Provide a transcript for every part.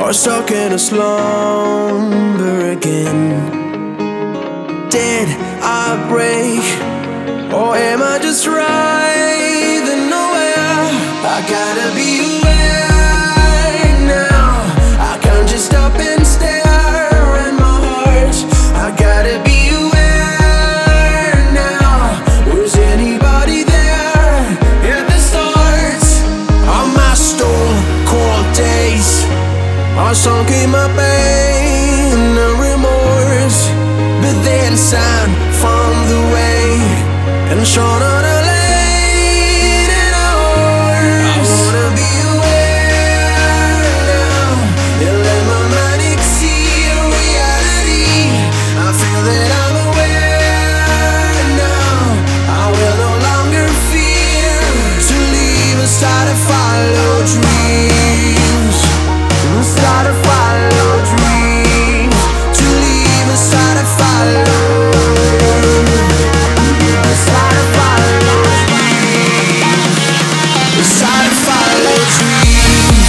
or stuck in a slumber again. Did I break, or am I just riding nowhere? I gotta be aware now. I can't just stop and stare at my heart. I gotta be aware now. Was anybody there at the start of my stone cold days? I sunk in my pain and remorse, but then sound from the way and shone on a late in hours. I wanna be aware now and let my mind exceed reality. I feel that I'm aware now. I will no longer fear to leave and start to follow dreams. Start to follow dreams. To leave and start to follow. Start to follow dreams. Start to follow dreams.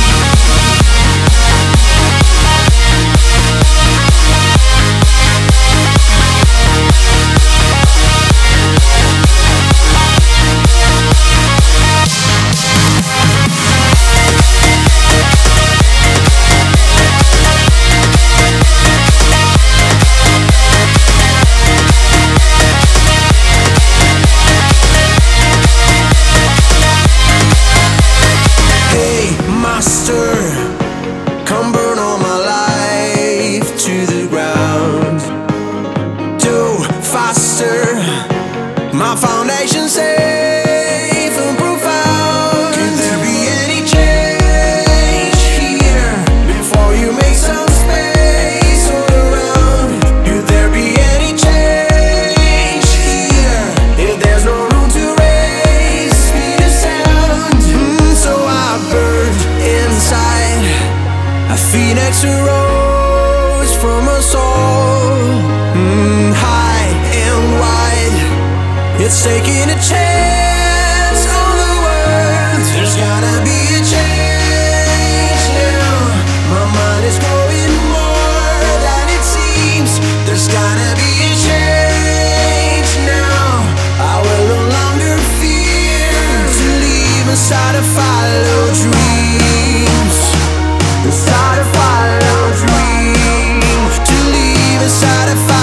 Come burn all my life to the ground. Do faster, my foundation safe and profound. Could there be any change here before you make some space all around? Could there be any change here if there's no room to raise speed of sound? So I burned inside. A phoenix arose from us all, high and wide. It's taking a chance on the world. There's gotta be a change now. My mind is growing more than it seems. There's gotta be a change now. I will no longer fear to leave and start to follow dreams. Start to follow dreams. To leave and start to follow